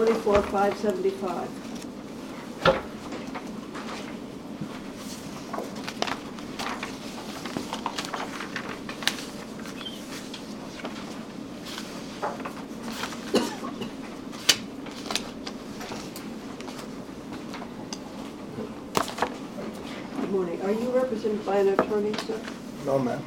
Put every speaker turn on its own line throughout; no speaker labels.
24,575. Good morning. Are you represented by an attorney, sir?
No, ma'am.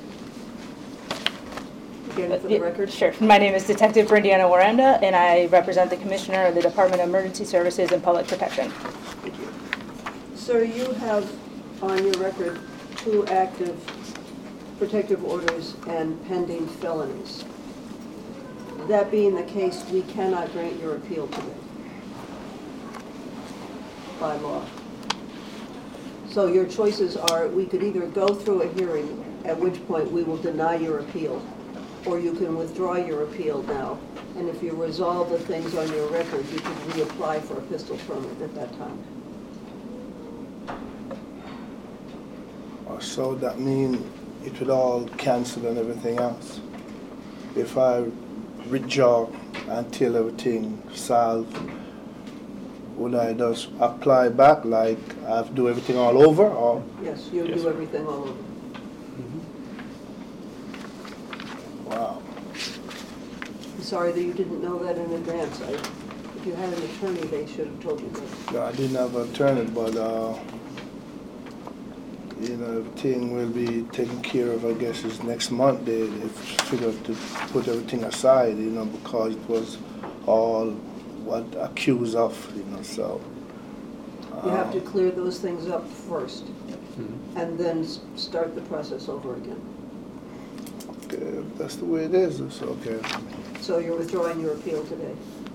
Again, for the record.
Sure. My name is Detective Brindiana Waranda, and I represent the Commissioner of the Department of Emergency Services and Public Protection.
Thank you. Sir, you have on your record 2 active protective orders and pending felonies. That being the case, we cannot grant your appeal today by law. So your choices are, we could either go through a hearing, at which point we will deny your appeal, or you can withdraw your appeal now, and if you resolve the things on your record, you can reapply for a pistol permit at that time.
So that means it would all cancel and everything else. If I withdraw until everything solved, would I just apply back, like I have to do everything all over, or?
Yes, you do everything all over.
Wow.
I'm sorry that you didn't know that in advance. If you had an attorney, they should have told you that.
No, I didn't have an attorney, but you know, everything will be taken care of, I guess, is next month. They figured to put everything aside, you know, because it was all what accused of, you know, so.
You have to clear those things up first, and then start the process over again.
Okay, if that's the way it is, it's okay.
So you're withdrawing your appeal today.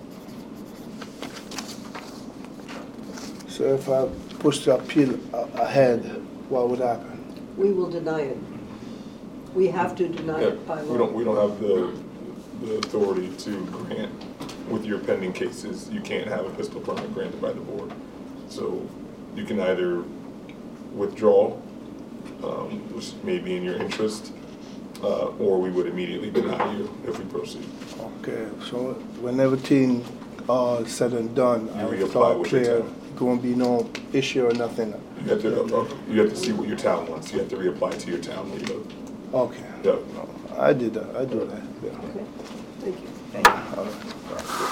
So if I push the appeal ahead, what would happen?
We will deny it. We have to deny it by law.
We don't have the authority to grant, with your pending cases, you can't have a pistol permit granted by the board. So you can either withdraw, which may be in your interest, or we would immediately deny you if we proceed.
Okay, so when everything all said and done, it's all clear, there won't be no issue or nothing.
You have to see what your town wants. You have to reapply to your town where you live.
Okay.
Yep.
I did that. I do that. Yeah.
Okay, thank you.
All right.